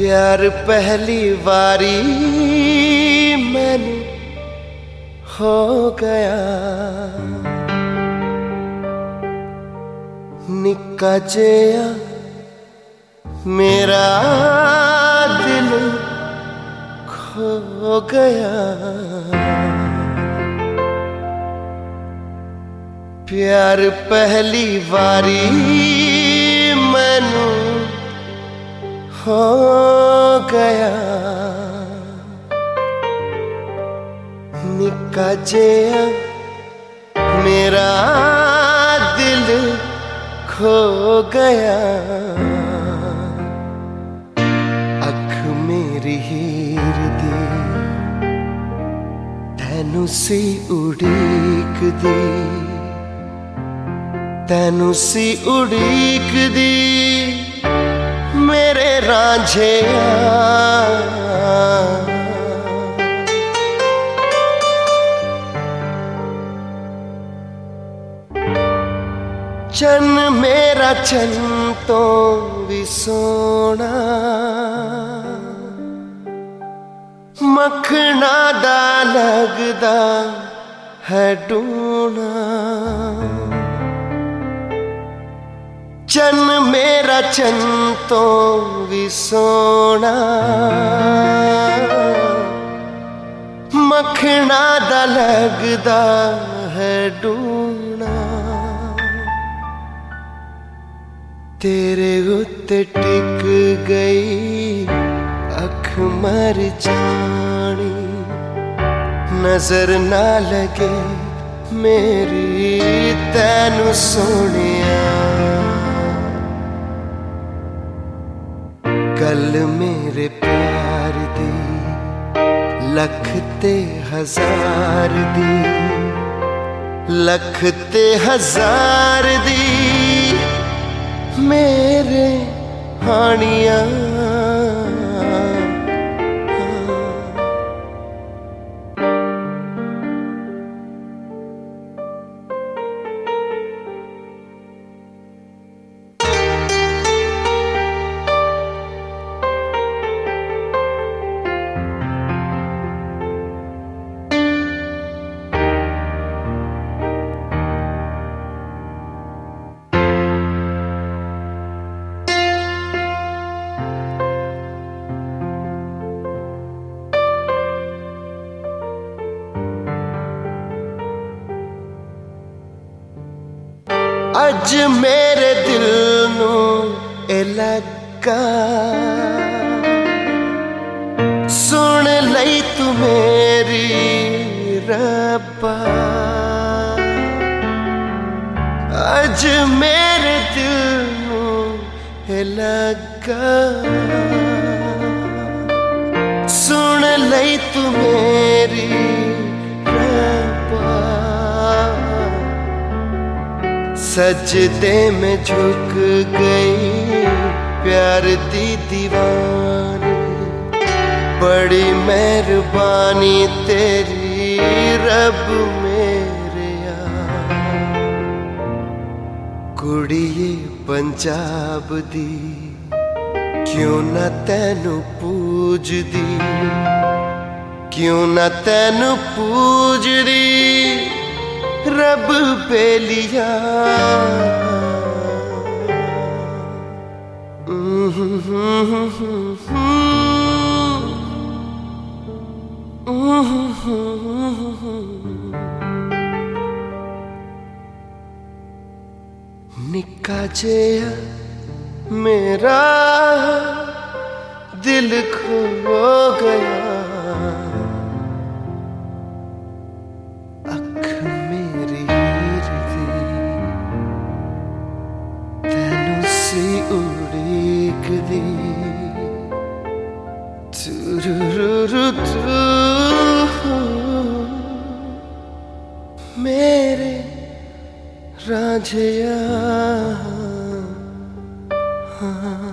प्यार पहली बारी मैनू हो गया, निक्का जिहा मेरा दिल खो गया। प्यार पहली बारी मैनू हो गया, निक्का जिहा मेरा दिल खो गया। अख मेरी हीर दी तैनू सी उड़ीक दी, तैनू सी उड़ीक दी मेरे रांझिया। चन मेरा चन तो भी सोना, मखना दा लगदा है डूना। चन मेरा चन तो भी सोना, मखना दा लगदा है डूना। तेरे उत्ते टिक गई अख मर जानी, नजर ना लगे मेरी तैनू सोनिया। गल मेरे प्यार दी लख ते हजार दी, लख ते हजार दी मेरे हानिया। अज मेरे दिल नू ए लगा, सुन लई तू मेरी रब्बा। अज मेरे दिल नू ए लगा, सुन लई तू मेरी रब्बा। सजदे में झुक गई प्यार दी दीवानी, बड़ी मेहरबानी तेरी रब मेरे यार। कुड़िए पंजाब दी क्यों ना तैनू पूजदी, क्यों ना तैनू पूजदी रब बेलिया। निक्का जिहा मेरा दिल खो गया, उड़ीक दी मेरे रांझिया।